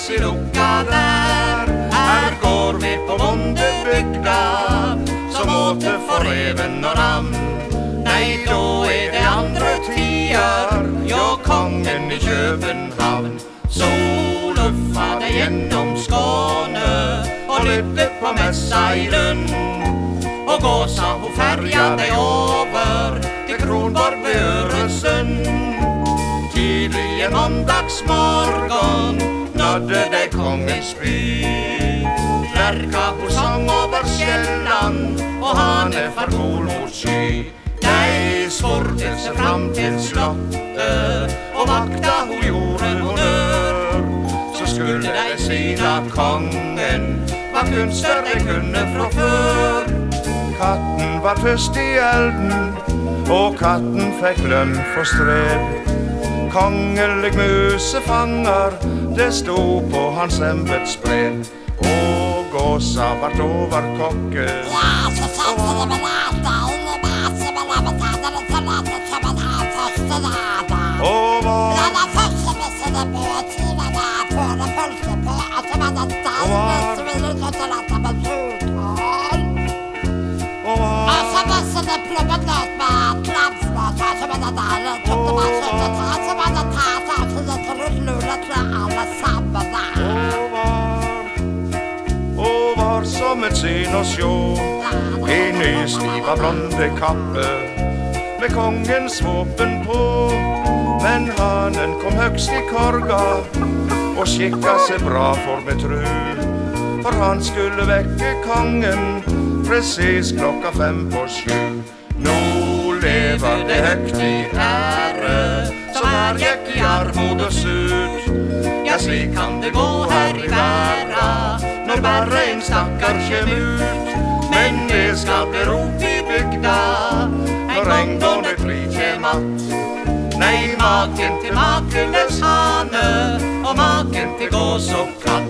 i lukka der. Her går vi på bondebygda, som åte for reven og ram. Nei, da det andre tider, jo kongen i København. Soluf hadde gjennom Skåne, og lydde på messa i Lund. Og gåsa ho ferja deg over, til Kronborg ved Øresund. Tidlig en mandagsmorgon, nådde deg kongens by. Lerka ho sang over Sjælland, og hane farmol mot sky. Dei svorte seg fram til slottet, og vakta ho gjorde honnør. Så skulle dei sida kongen, hva kunster dei kunne fra før. Katten var først i elden, og katten fikk lønn for strev. Kongelig musefanger, det sto på hans embetsbrev. Og gåsa vart over kokke. Ja, så satte det med lata, inni masse med levetandere til landet som en har første rada. Og hva? Ja, det første misse det bøtidene på det første på, at det var det deiligste vi lykket til at det var suthål. Og så misse det plommegrøt med klamsmåt, og så var det der, tok det med kjøttetræ, så var det tæt, og så det til å lure til alle sammen der. Og var som et syn å sjå, i nystiva blonde kappe, med kongens våpen på. Men hanen kom høgst i korga, og skikka seg bra for med tru. For han skulle vekke kongen, precis 5:05. Nå lever det høgt i ære, som her gikk i armod og sut. Ja, slik kan det gå her i verda, når bare en stakkar kjem ut. Men det skal bli rop i bygda, når en gang det fri kjem att. Nei, maken til makenes hane, og maken til gås og katt.